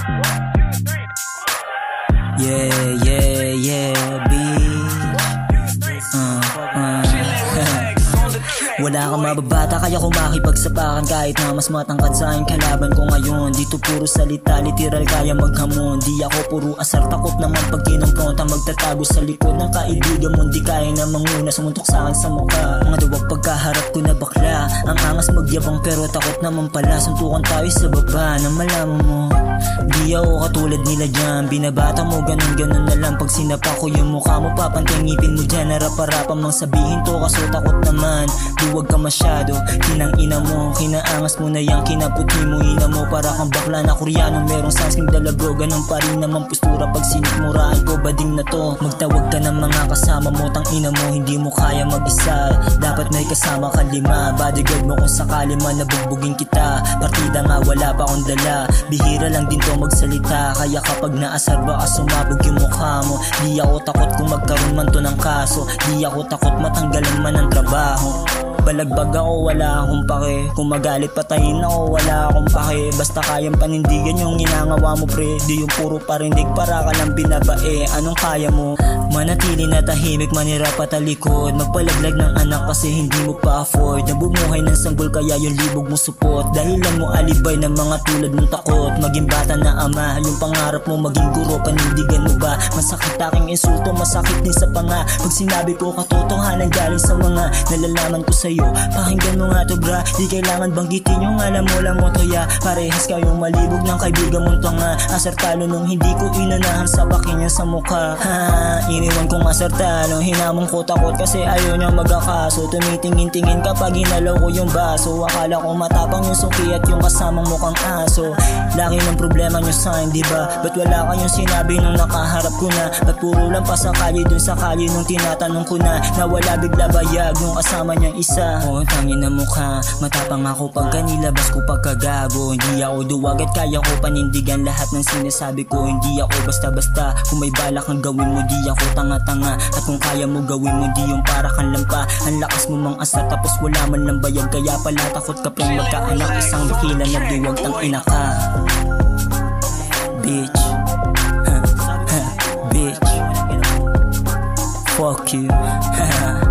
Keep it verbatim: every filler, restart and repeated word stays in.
Yeah, yeah, yeah, bitch. Uh, uh. Wala kang mababata kaya kumakipagsapakan kahit na mas matangkad sa aking kalaban ko ngayon. Dito puro salita, literal kaya maghamon. Di ako puro asar, takot naman pag kinumpronta. Magtatago sa likod ng kaibigan mo. Di kaya na manguna, sumuntok sa akin sa mukha. Mga duwag pagkaharap ko na bakla. Ang angas magyabang pero takot naman pala. Suntukan tayo sa baba na malaman mo. Di ako katulad nila dyan. Binabata mo ganun-ganun na lang. Pag sinapa ko yung mukha mo, papantay ngipin mo dyan. Narapa-rapa mang sabihin to kaso takot naman. Huwag ka masyado, kinang ina mo. Kinaangas mo na yang kinaputi mo. Ina mo para kang bakla na Koreano. Merong sunscreen dala bro, ganun pa rin naman postura. Pag sinikmuraan ko, bading na to. Magtawag ka ng mga kasama mo. Tang ina mo, hindi mo kaya mag-isa. Dapat may kasama ka lima. Bodyguard mo kung sakali man nabugbugin kita. Partida nga wala pa akong dala. Bihira lang din to magsalita. Kaya kapag naasar baka sumabog yung mukha mo. Di ako takot kung magkaroon man to ng kaso. Di ako takot matanggalan man ng trabaho. Balagbag ako, wala akong pake. Kung magalit patayin ako, wala akong pake. Basta kayang panindigan yung ginangawa mo pre. Di yung puro parinig para ka lang binabae. Anong kaya mo? Manatili na tahimik, manira patalikod. Magpalaglag ng anak kasi hindi mo pa afford. Nabumuhay ng sanggol kaya yung libog mo support. Dahilan mo alibay ng mga tulad mong takot. Maging bata na ama, yung pangarap mo maging guro. Panindigan mo ba? Masakit aking insulto, masakit din sa panga. Pag sinabi ko katotohanan galing sa mga nalalaman ko sa'yo. Pakinggan mo nga to bra, di kailangan banggitin yung alam mo lang mo to ya. Parehas kayong malibog ng kaibigan mong tanga. Asar talo nung hindi ko inunahan sa bakin niya sa mukha. Ha, iniwan kong asar talo, hinamon ko takot kasi ayaw niya magakaso. Tumitingin-tingin kapag hinalaw ko yung baso. Akala ko matapang yung suki at yung kasamang mukhang aso. Laki ng problema nyo sa akin, diba? Ba't wala kayong sinabi nung nakaharap ko na? Ba't puro lang pa sa kalye dun sa kalye nung tinatanong ko na? Nawala bigla bayag nung kasama niyang isa. Oh, tangin na mukha. Matapang ako pag kanilabas ko pagkagago. Hindi ako duwag at kaya ko panindigan lahat ng sinasabi ko. Hindi ako basta-basta. Kung may balak kang gawin mo, di ako tanga-tanga. At kung kaya mo gawin mo, di yung para kang lampa. Ang lakas mo mang asa tapos wala man lang bayag. Kaya pala takot ka pang magkaanak. Isang dakila na duwag tang ina ka. Bitch. Bitch. Fuck you.